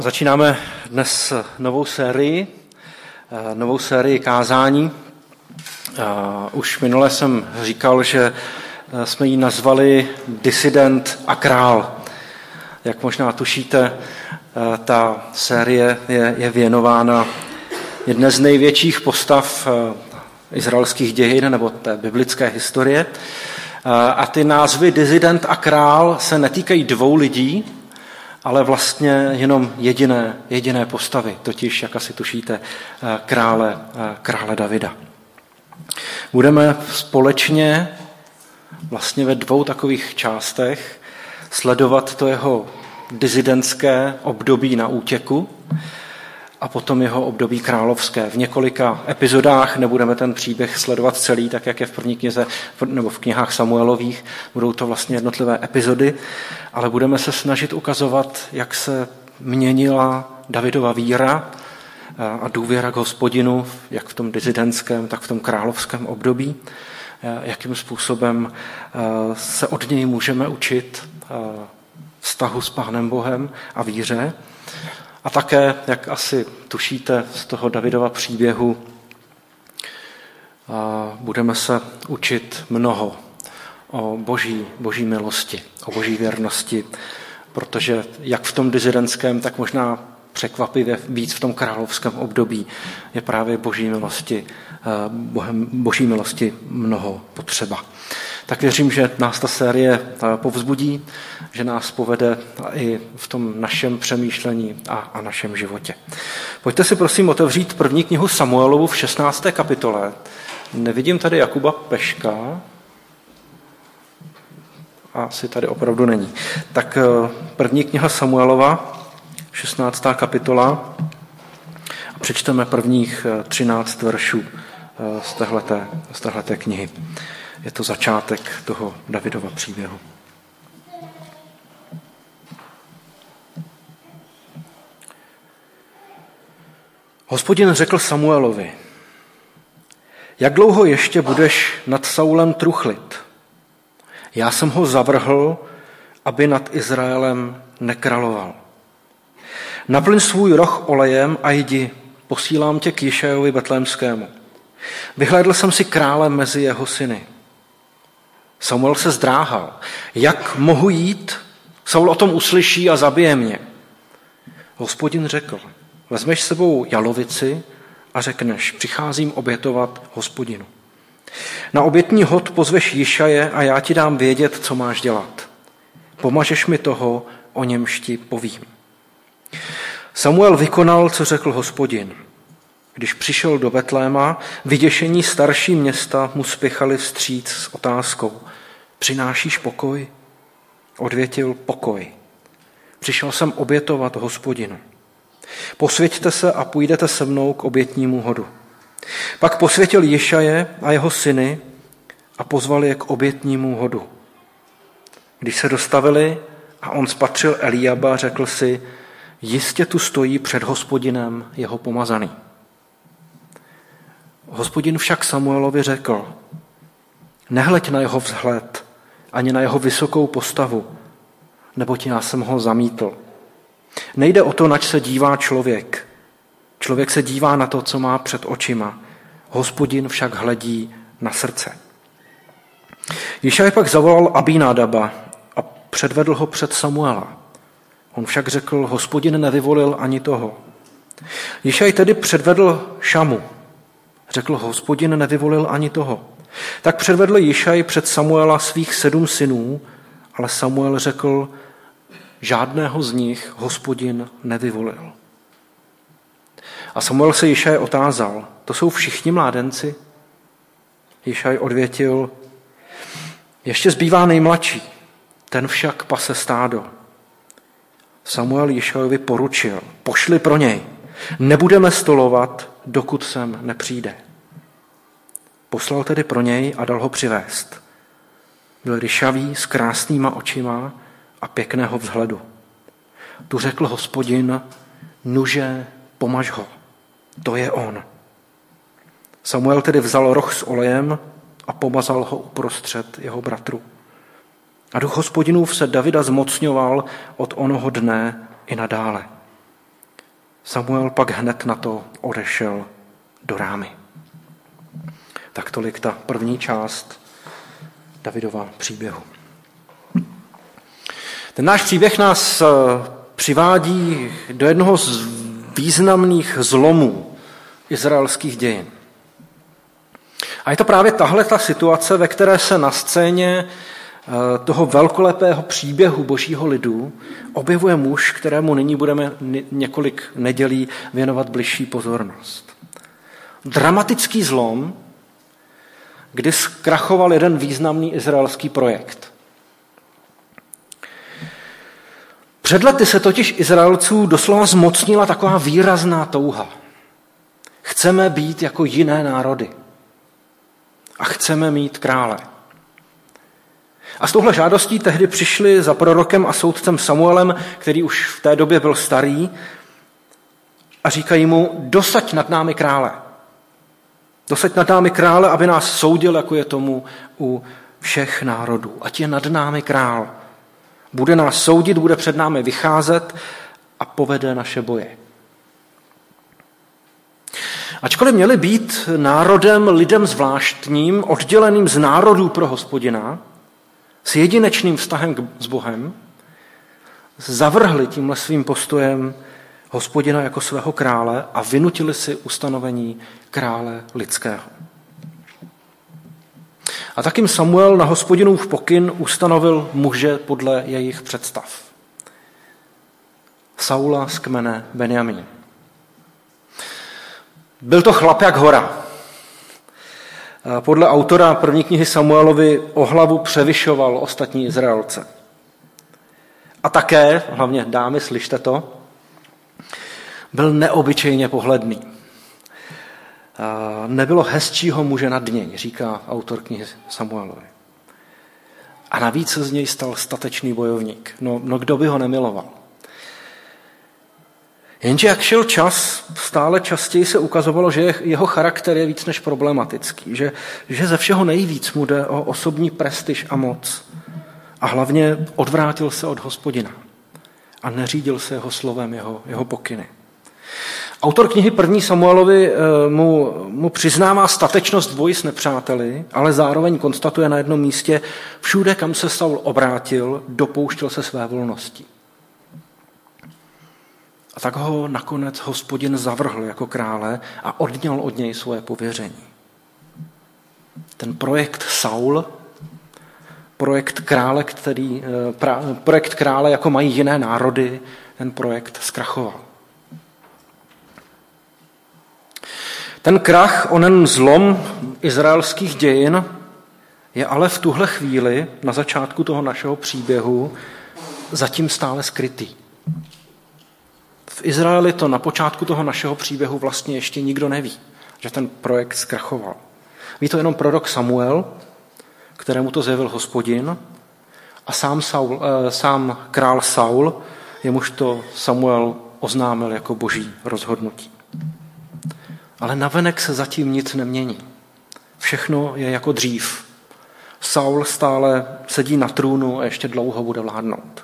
Začínáme dnes novou sérii kázání. Už minule jsem říkal, že jsme ji nazvali Disident a král. Jak možná tušíte, ta série je věnována jedné z největších postav izraelských dějin nebo té biblické historie. A ty názvy Disident a král se netýkají dvou lidí, ale jenom jediné postavy, totiž, jak asi tušíte, krále Davida. Budeme společně ve dvou takových částech sledovat to jeho disidentské období na útěku a potom jeho období královské. V několika epizodách nebudeme ten příběh sledovat celý, tak jak je v první knize nebo v knihách Samuelových. Budou to jednotlivé epizody, ale budeme se snažit ukazovat, jak se měnila Davidova víra a důvěra k Hospodinu, jak v tom disidentském, tak v tom královském období, jakým způsobem se od něj můžeme učit vztahu s Pánem Bohem a víře. A také, jak asi tušíte z toho Davidova příběhu, budeme se učit mnoho o boží milosti, o boží věrnosti, protože jak v tom disidentském, tak možná překvapivě víc v tom královském období je právě boží milosti mnoho potřeba. Tak věřím, že nás ta série povzbudí, že nás povede i v tom našem přemýšlení a našem životě. Pojďte si prosím otevřít první knihu Samuelovu v 16. kapitole. Nevidím tady Jakuba Peška. Asi tady opravdu není. Tak první kniha Samuelova, 16. kapitola. A přečteme prvních 13 veršů z téhleté knihy. Je to začátek toho Davidova příběhu. Hospodin řekl Samuelovi: Jak dlouho ještě budeš nad Saulem truchlit? Já jsem ho zavrhl, aby nad Izraelem nekráloval. Naplň svůj roh olejem a jdi, posílám tě k Jišajovi Betlémskému. Vyhlédl jsem si krále mezi jeho syny. Samuel se zdráhal. Jak mohu jít? Saul o tom uslyší a zabije mě. Hospodin řekl: Vezmeš sebou jalovici a řekneš: Přicházím obětovat Hospodinu. Na obětní hod pozveš Jišaje a já ti dám vědět, co máš dělat. Pomažeš mi toho, o němž ti povím. Samuel vykonal, co řekl Hospodin. Když přišel do Betléma, vyděšení starší města mu spěchali vstříc s otázkou: Přinášíš pokoj? Odvětil: Pokoj. Přišel jsem obětovat Hospodinu. Posvěťte se a půjdete se mnou k obětnímu hodu. Pak posvětil Jišaje a jeho syny a pozval je k obětnímu hodu. Když se dostavili a on spatřil Eliaba, řekl si: Jistě tu stojí před Hospodinem jeho pomazaný. Hospodin však Samuelovi řekl: Nehleď na jeho vzhled, ani na jeho vysokou postavu, neboť já jsem ho zamítl. Nejde o to, nač se dívá člověk. Člověk se dívá na to, co má před očima. Hospodin však hledí na srdce. Jišaj pak zavolal Abinádaba a předvedl ho před Samuela. On však řekl: Hospodin nevyvolil ani toho. Jišaj tedy předvedl Šamu. Řekl: Hospodin nevyvolil ani toho. Tak předvedl Jišaj před Samuela svých 7 synů, ale Samuel řekl: Žádného z nich Hospodin nevyvolil. A Samuel se Jišaje otázal: To jsou všichni mládenci? Jišaj odvětil: Ještě zbývá nejmladší, ten však pase stádo. Samuel Jišajovi poručil: Pošli pro něj, nebudeme stolovat, dokud sem nepřijde. Poslal tedy pro něj a dal ho přivést. Byl ryšavý, s krásnýma očima a pěkného vzhledu. Tu řekl Hospodin: Nuže, pomaž ho, to je on. Samuel tedy vzal roh s olejem a pomazal ho uprostřed jeho bratru. A duch Hospodinův se Davida zmocňoval od onoho dne i nadále. Samuel pak hned na to odešel do Rámy. Tak tolik ta první část Davidova příběhu. Ten náš příběh nás přivádí do jednoho z významných zlomů izraelských dějin. A je to právě tahle ta situace, ve které se na scéně toho velkolepého příběhu božího lidu objevuje muž, kterému nyní budeme několik nedělí věnovat bližší pozornost. Dramatický zlom, kdy zkrachoval jeden významný izraelský projekt. Před lety se totiž Izraelců doslova zmocnila taková výrazná touha. Chceme být jako jiné národy. A chceme mít krále. A s touhle žádostí tehdy přišli za prorokem a soudcem Samuelem, který už v té době byl starý, a říkají mu, dosaď nad námi krále. Dosaď nad námi krále, aby nás soudil, jako je tomu u všech národů. Ať je nad námi král. Bude nás soudit, bude před námi vycházet a povede naše boje. Ačkoliv měli být národem, lidem zvláštním, odděleným z národů pro Hospodina, s jedinečným vztahem s Bohem, zavrhli tímhle svým postojem Hospodina jako svého krále a vynutili si ustanovení krále lidského. A tak jim Samuel na Hospodinův pokyn ustanovil muže podle jejich představ. Saula z kmene Benjamín. Byl to chlap jak hora. Podle autora první knihy Samuelovi o hlavu převyšoval ostatní Izraelce. A také, hlavně dámy, slyšte to, byl neobyčejně pohledný. Nebylo hezčího muže nad něj, říká autor knihy Samuelovi. A navíc se z něj stal statečný bojovník. No kdo by ho nemiloval? Jenže jak šel čas, stále častěji se ukazovalo, že jeho charakter je víc než problematický, že ze všeho nejvíc mu jde o osobní prestiž a moc. A hlavně odvrátil se od Hospodina a neřídil se jeho slovem, jeho pokyny. Autor knihy první Samuelovi mu přiznává statečnost v boji s nepřáteli, ale zároveň konstatuje na jednom místě, všude, kam se Saul obrátil, dopouštěl se své volnosti. A tak ho nakonec Hospodin zavrhl jako krále a odňal od něj svoje pověření. Ten projekt Saul, projekt krále, jako mají jiné národy, ten projekt zkrachoval. Ten krach, onen zlom izraelských dějin je ale v tuhle chvíli, na začátku toho našeho příběhu, zatím stále skrytý. V Izraeli to na počátku toho našeho příběhu vlastně ještě nikdo neví, že ten projekt zkrachoval. Ví to jenom prorok Samuel, kterému to zjevil Hospodin, a sám král Saul, jemuž to Samuel oznámil jako boží rozhodnutí. Ale navenek se zatím nic nemění. Všechno je jako dřív. Saul stále sedí na trůnu a ještě dlouho bude vládnout.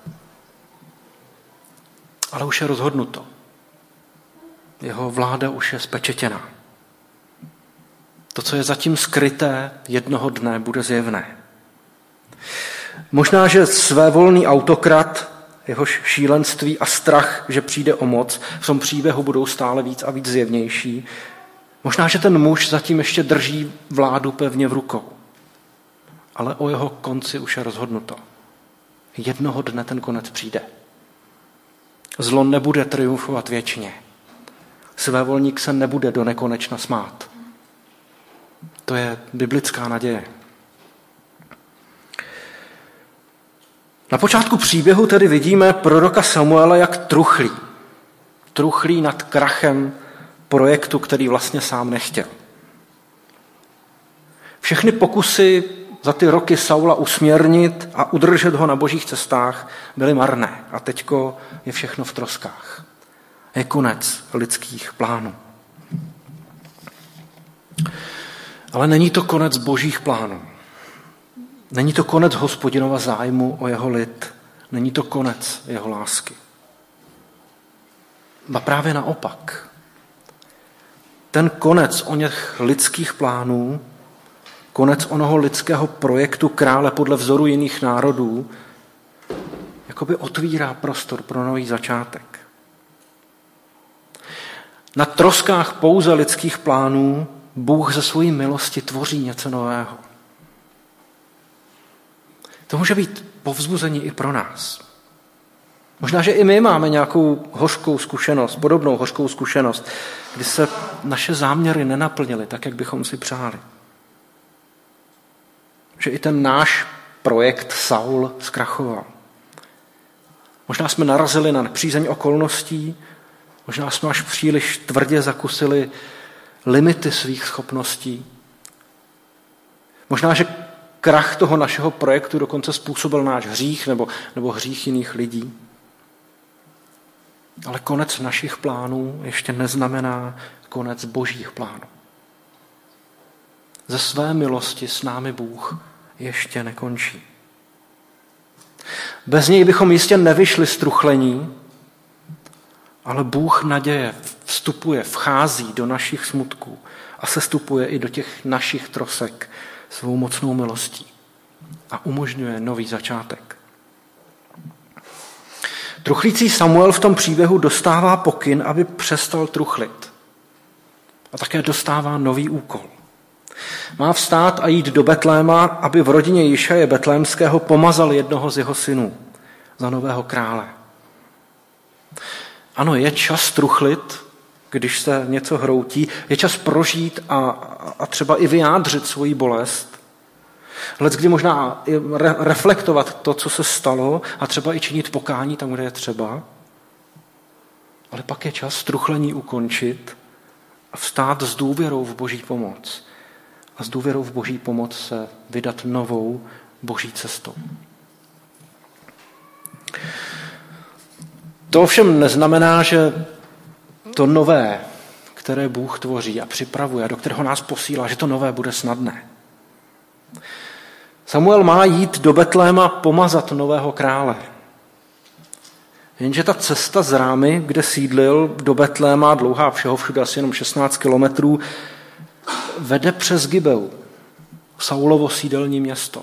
Ale už je rozhodnuto. Jeho vláda už je spečetěná. To, co je zatím skryté, jednoho dne bude zjevné. Možná, že svévolný autokrat, jehož šílenství a strach, že přijde o moc, v tom příběhu budou stále víc a víc zjevnější. Možná, že ten muž zatím ještě drží vládu pevně v rukou. Ale o jeho konci už je rozhodnuto. Jednoho dne ten konec přijde. Zlo nebude triumfovat věčně. Svévolník se nebude do nekonečna smát. To je biblická naděje. Na počátku příběhu tedy vidíme proroka Samuela, jak truchlí. Truchlí nad krachem projektu, který vlastně sám nechtěl. Všechny pokusy za ty roky Saula usměrnit a udržet ho na božích cestách byly marné. A teďko je všechno v troskách. Je konec lidských plánů. Ale není to konec božích plánů. Není to konec Hospodinova zájmu o jeho lid. Není to konec jeho lásky. Ba právě naopak. Ten konec oněch lidských plánů, konec onoho lidského projektu krále podle vzoru jiných národů, jakoby otvírá prostor pro nový začátek. Na troskách pouze lidských plánů Bůh ze svojí milosti tvoří něco nového. To může být povzbuzení i pro nás. Možná, že i my máme nějakou hořkou zkušenost, podobnou hořkou zkušenost, kdy se naše záměry nenaplnily tak, jak bychom si přáli. Že i ten náš projekt Saul zkrachoval. Možná jsme narazili na nepřízeň okolností, možná jsme až příliš tvrdě zakusili limity svých schopností. Možná, že krach toho našeho projektu dokonce způsobil náš hřích nebo hřích jiných lidí. Ale konec našich plánů ještě neznamená konec božích plánů. Ze své milosti s námi Bůh ještě nekončí. Bez něj bychom jistě nevyšli z truchlení, ale Bůh naděje vstupuje, vchází do našich smutků a sestupuje i do těch našich trosek svou mocnou milostí a umožňuje nový začátek. Truchlící Samuel v tom příběhu dostává pokyn, aby přestal truchlit. A také dostává nový úkol. Má vstát a jít do Betléma, aby v rodině Jišaje betlémského pomazal jednoho z jeho synů za nového krále. Ano, je čas truchlit, když se něco hroutí, je čas prožít a třeba i vyjádřit svoji bolest. Leckdy možná i reflektovat to, co se stalo a třeba i činit pokání tam, kde je třeba. Ale pak je čas truchlení ukončit a vstát s důvěrou v Boží pomoc. A s důvěrou v Boží pomoc se vydat novou Boží cestou. To ovšem neznamená, že to nové, které Bůh tvoří a připravuje a do kterého nás posílá, že to nové bude snadné. Samuel má jít do Betléma pomazat nového krále. Jenže ta cesta z Rámy, kde sídlil, do Betléma, dlouhá všeho všude asi jenom 16 kilometrů, vede přes Gibeu, Saulovo sídelní město.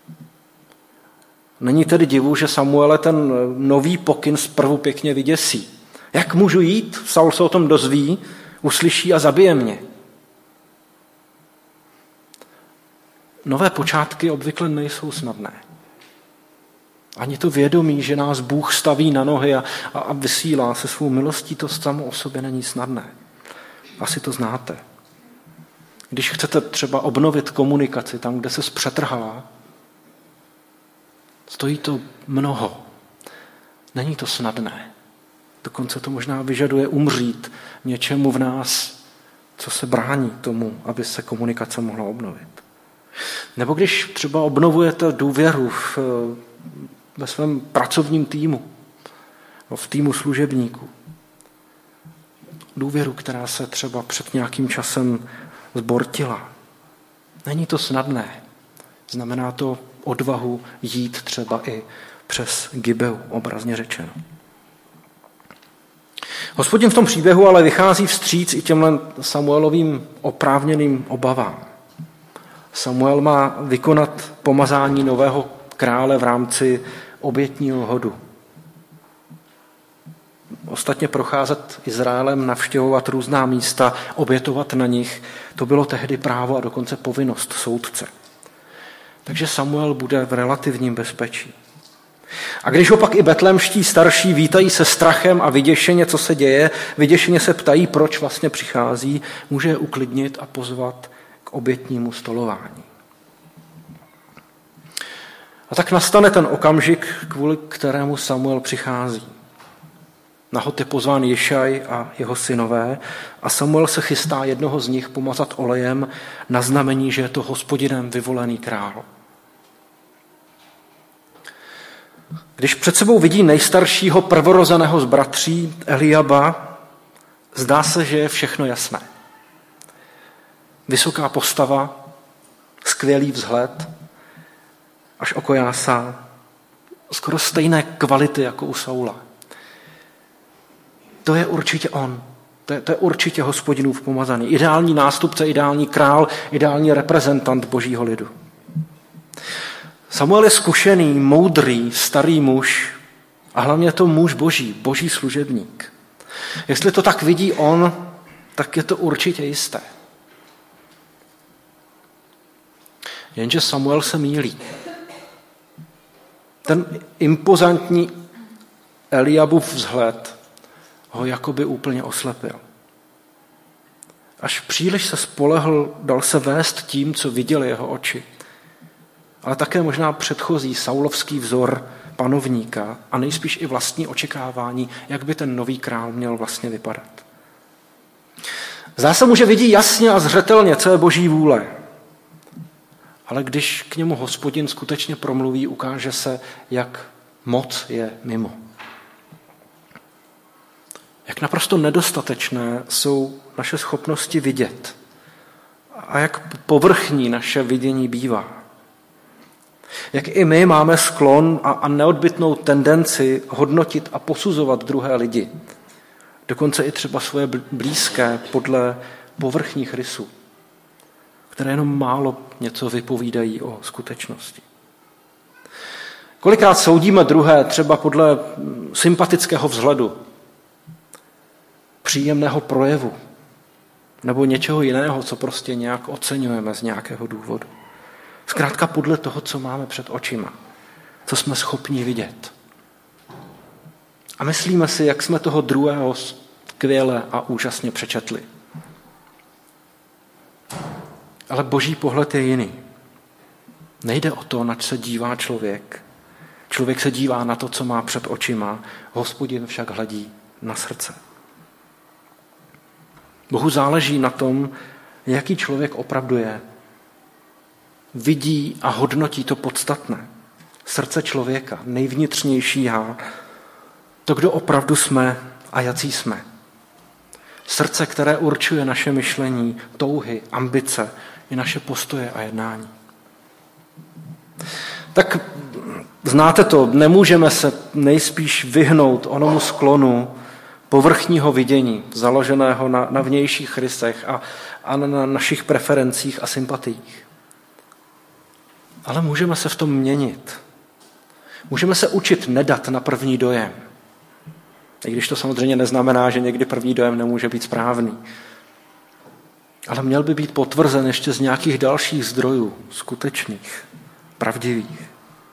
Není tedy divu, že Samuele ten nový pokyn zprvu pěkně vyděsí. Jak můžu jít? Saul se o tom dozví, uslyší a zabije mě. Nové počátky obvykle nejsou snadné. Ani to vědomí, že nás Bůh staví na nohy a vysílá se svou milostí, to samo o sobě není snadné. Asi to znáte. Když chcete třeba obnovit komunikaci tam, kde se zpřetrhala, stojí to mnoho. Není to snadné. Dokonce to možná vyžaduje umřít něčemu v nás, co se brání tomu, aby se komunikace mohla obnovit. Nebo když třeba obnovujete důvěru ve svém pracovním týmu, v týmu služebníků. Důvěru, která se třeba před nějakým časem zbortila. Není to snadné. Znamená to odvahu jít třeba i přes Gibeu, obrazně řečeno. Hospodin v tom příběhu ale vychází vstříc i těmhle Samuelovým oprávněným obavám. Samuel má vykonat pomazání nového krále v rámci obětního hodu. Ostatně procházet Izraelem, navštěvovat různá místa, obětovat na nich, to bylo tehdy právo a dokonce povinnost soudce. Takže Samuel bude v relativním bezpečí. A když ho pak i betlémští starší vítají se strachem a vyděšeně, co se děje, vyděšeně se ptají, proč vlastně přichází, může je uklidnit a pozvat k obětnímu stolování. A tak nastane ten okamžik, kvůli kterému Samuel přichází. Na hod je pozván Jišaj a jeho synové a Samuel se chystá jednoho z nich pomazat olejem na znamení, že je to Hospodinem vyvolený král. Když před sebou vidí nejstaršího prvorozeného z bratří Eliaba, zdá se, že je všechno jasné. Vysoká postava, skvělý vzhled, až oko jásá, skoro stejné kvality jako u Saula. to je určitě on. To je určitě Hospodinův pomazaný. Ideální nástupce, ideální král, ideální reprezentant božího lidu. Samuel je zkušený, moudrý, starý muž a hlavně je to muž boží služebník. Jestli to tak vidí on, tak je to určitě jisté. Jenže Samuel se mýlí. Ten impozantní Eliabův vzhled ho jakoby úplně oslepil. Až příliš se spolehl, dal se vést tím, co viděli jeho oči. Ale také možná předchozí saulovský vzor panovníka a nejspíš i vlastní očekávání, jak by ten nový král měl vlastně vypadat. Zdá se mu, že vidí jasně a zřetelně, co je boží vůle. Ale když k němu Hospodin skutečně promluví, ukáže se, jak moc je mimo. Jak naprosto nedostatečné jsou naše schopnosti vidět a jak povrchní naše vidění bývá. Jak i my máme sklon a neodbytnou tendenci hodnotit a posuzovat druhé lidi, dokonce i třeba svoje blízké podle povrchních rysů, které jenom málo něco vypovídají o skutečnosti. Kolikrát soudíme druhé třeba podle sympatického vzhledu, příjemného projevu nebo něčeho jiného, co prostě nějak oceňujeme z nějakého důvodu. Zkrátka podle toho, co máme před očima, co jsme schopni vidět. A myslíme si, jak jsme toho druhého skvěle a úžasně přečetli. Ale boží pohled je jiný. Nejde o to, nač se dívá člověk. Člověk se dívá na to, co má před očima, Hospodin však hledí na srdce. Bohu záleží na tom, jaký člověk opravdu je. Vidí a hodnotí to podstatné. Srdce člověka, nejvnitřnější já, to, kdo opravdu jsme a jací jsme. Srdce, které určuje naše myšlení, touhy, ambice i naše postoje a jednání. Tak znáte to, nemůžeme se nejspíš vyhnout onomu sklonu povrchního vidění, založeného na vnějších rysech a na našich preferencích a sympatiích. Ale můžeme se v tom měnit. Můžeme se učit nedat na první dojem. I když to samozřejmě neznamená, že někdy první dojem nemůže být správný. Ale měl by být potvrzen ještě z nějakých dalších zdrojů, skutečných, pravdivých.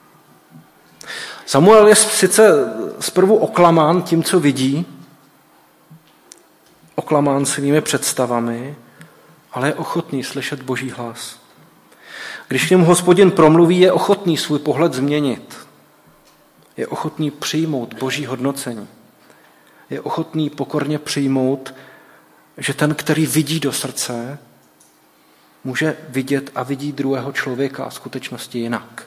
Samuel je sice zprvu oklamán tím, co vidí, oklamán svými představami, ale je ochotný slyšet Boží hlas. Když k němu Hospodin promluví, je ochotný svůj pohled změnit. Je ochotný přijmout Boží hodnocení. Je ochotný pokorně přijmout, že ten, který vidí do srdce, může vidět a vidí druhého člověka a skutečnosti jinak.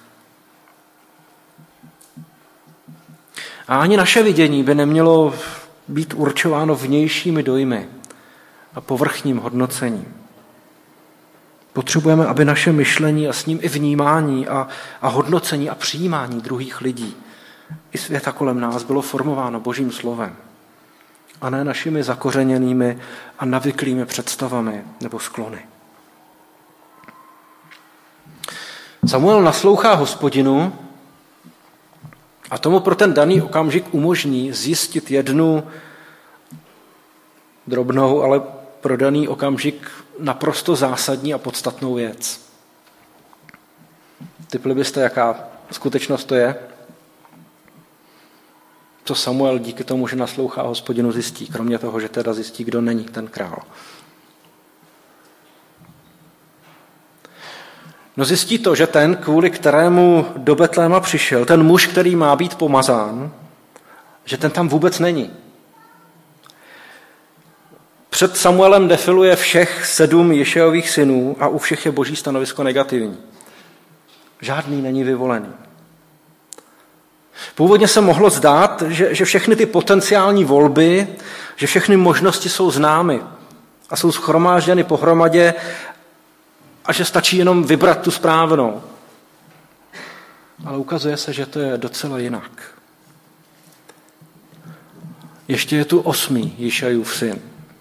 A ani naše vidění by nemělo být určováno vnějšími dojmy a povrchním hodnocením. Potřebujeme, aby naše myšlení a s ním i vnímání a hodnocení a přijímání druhých lidí i světa kolem nás bylo formováno Božím slovem a ne našimi zakořeněnými a navyklými představami nebo sklony. Samuel naslouchá Hospodinu a tomu pro ten daný okamžik umožní zjistit jednu drobnou, ale pro daný okamžik naprosto zásadní a podstatnou věc. Tipli byste, jaká skutečnost to je? Co Samuel díky tomu, že naslouchá Hospodinu, zjistí, kromě toho, že teda zjistí, kdo není ten král. No zjistí to, že ten, kvůli kterému do Betléma přišel, ten muž, který má být pomazán, že ten tam vůbec není. Před Samuelem defiluje všech 7 Ješejových synů a u všech je Boží stanovisko negativní. Žádný není vyvolený. Původně se mohlo zdát, že všechny ty potenciální volby, že všechny možnosti jsou známy a jsou shromážděny pohromadě a že stačí jenom vybrat tu správnou. Ale ukazuje se, že to je docela jinak. Ještě je tu 8. Jišajův syn.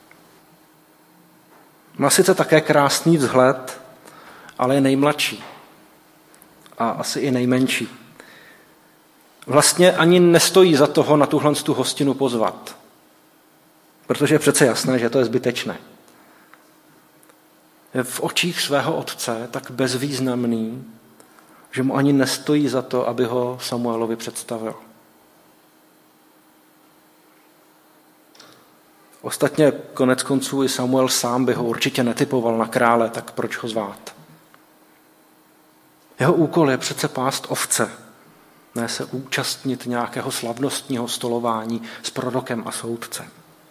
Má sice také krásný vzhled, ale je nejmladší a asi i nejmenší. Vlastně ani nestojí za toho na tuhle hostinu pozvat, protože je přece jasné, že to je zbytečné. Je v očích svého otce tak bezvýznamný, že mu ani nestojí za to, aby ho Samuelovi představil. Ostatně konec konců i Samuel sám by ho určitě netypoval na krále, tak proč ho zvát? Jeho úkol je přece pást ovce, ne se účastnit nějakého slavnostního stolování s prorokem a soudcem.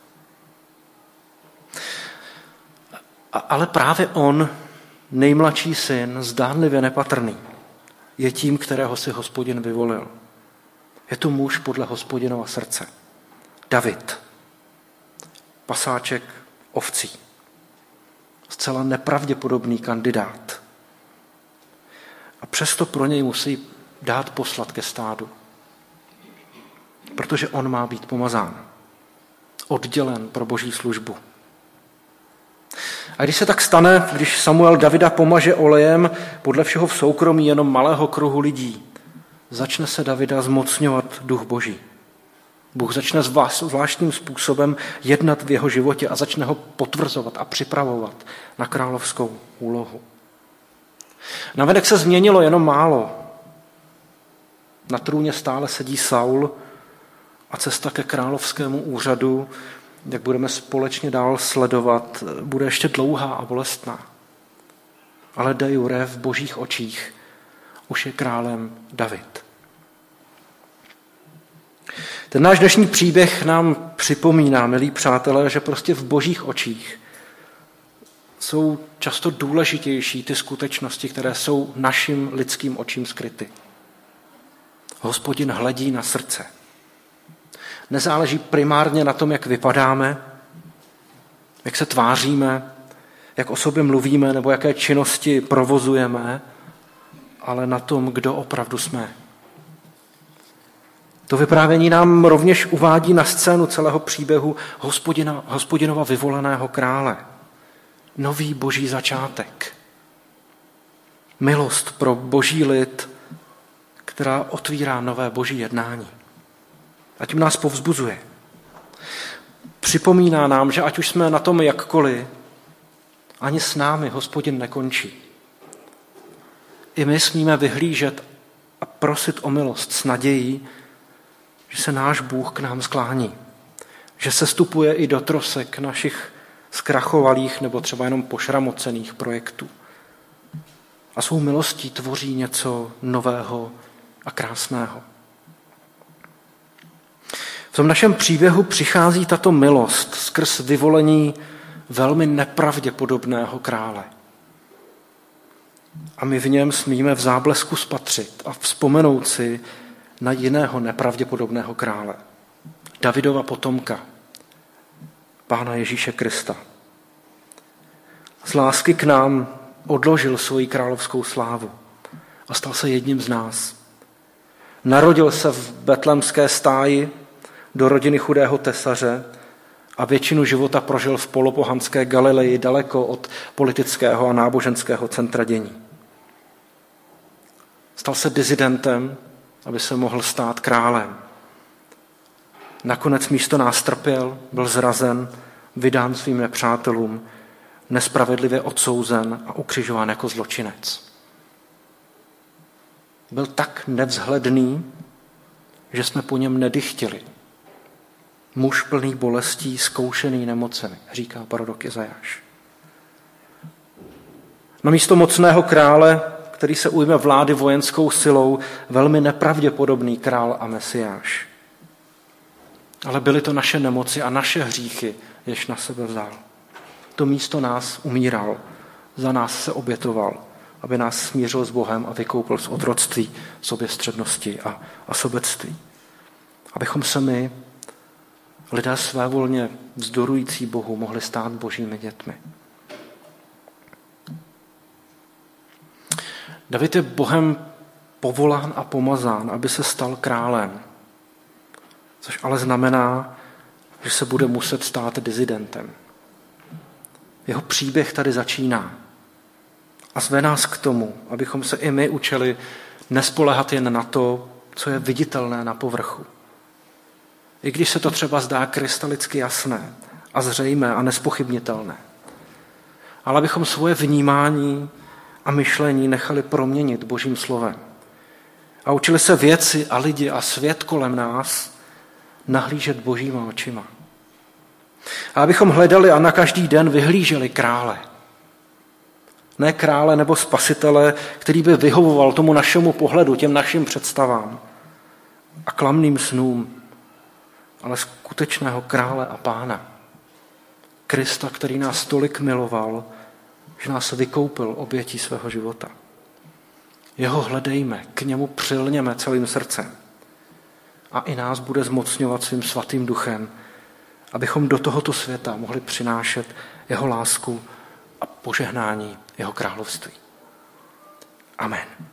Ale právě on, nejmladší syn, zdánlivě nepatrný, je tím, kterého si Hospodin vyvolil. Je to muž podle Hospodinova srdce. David, pasáček ovcí. Zcela nepravděpodobný kandidát. A přesto pro něj musí dát poslat ke stádu. Protože on má být pomazán. Oddělen pro boží službu. A když se tak stane, když Samuel Davida pomaže olejem, podle všeho v soukromí jenom malého kruhu lidí, začne se Davida zmocňovat duch boží. Bůh začne zvláštním způsobem jednat v jeho životě a začne ho potvrzovat a připravovat na královskou úlohu. Navenek se změnilo jenom málo. Na trůně stále sedí Saul a cesta ke královskému úřadu, jak budeme společně dál sledovat, bude ještě dlouhá a bolestná. Ale de jure v božích očích už je králem David. Ten náš dnešní příběh nám připomíná, milí přátelé, že prostě v božích očích jsou často důležitější ty skutečnosti, které jsou našim lidským očím skryty. Hospodin hledí na srdce. Nezáleží primárně na tom, jak vypadáme, jak se tváříme, jak o sobě mluvíme nebo jaké činnosti provozujeme, ale na tom, kdo opravdu jsme. To vyprávění nám rovněž uvádí na scénu celého příběhu Hospodinova vyvoleného krále. Nový boží začátek. Milost pro boží lid, která otvírá nové boží jednání. A tím nás povzbuzuje. Připomíná nám, že ať už jsme na tom jakkoliv, ani s námi Hospodin nekončí. I my smíme vyhlížet a prosit o milost s nadějí, že se náš Bůh k nám sklání. Že se vstupuje i do trosek našich zkrachovalých nebo třeba jenom pošramocených projektů. A svou milostí tvoří něco nového a krásného. V tom našem příběhu přichází tato milost skrz vyvolení velmi nepravděpodobného krále. A my v něm smíme v záblesku spatřit a vzpomenout si na jiného nepravděpodobného krále. Davidova potomka, Pána Ježíše Krista. Z lásky k nám odložil svoji královskou slávu a stal se jedním z nás. Narodil se v betlémské stáji do rodiny chudého tesaře a většinu života prožil v polopohanské Galileji daleko od politického a náboženského centra dění. Stal se dizidentem, aby se mohl stát králem. Nakonec místo nás trpěl, byl zrazen, vydán svým nepřátelům, nespravedlivě odsouzen a ukřižován jako zločinec. Byl tak nevzhledný, že jsme po něm nedychtili. Muž plný bolestí, zkoušený nemocemi, říká prorok Izajáš. Na místo mocného krále, který se ujme vlády vojenskou silou, velmi nepravděpodobný král a mesiáš. Ale byly to naše nemoci a naše hříchy, jež na sebe vzal. To místo nás umíral, za nás se obětoval, aby nás smířil s Bohem a vykoupil z otroctví, soběstřednosti a sobectví. Abychom se my, lidé svévolně vzdorující Bohu, mohli stát božími dětmi. David je Bohem povolán a pomazán, aby se stal králem. Což ale znamená že se bude muset stát dizidentem. Jeho příběh tady začíná a zve nás k tomu, abychom se i my učili nespoléhat jen na to, co je viditelné na povrchu. I když se to třeba zdá krystalicky jasné a zřejmé a nespochybnitelné. Ale abychom svoje vnímání a myšlení nechali proměnit Božím slovem. A učili se věci a lidi a svět kolem nás nahlížet Božíma očima. A abychom hledali a na každý den vyhlíželi krále. Ne krále nebo spasitele, který by vyhovoval tomu našemu pohledu, těm našim představám a klamným snům, ale skutečného krále a pána. Krista, který nás tolik miloval, že nás vykoupil obětí svého života. Jeho hledejme, k němu přilněme celým srdcem. A i nás bude zmocňovat svým svatým duchem, abychom do tohoto světa mohli přinášet jeho lásku a požehnání jeho království. Amen.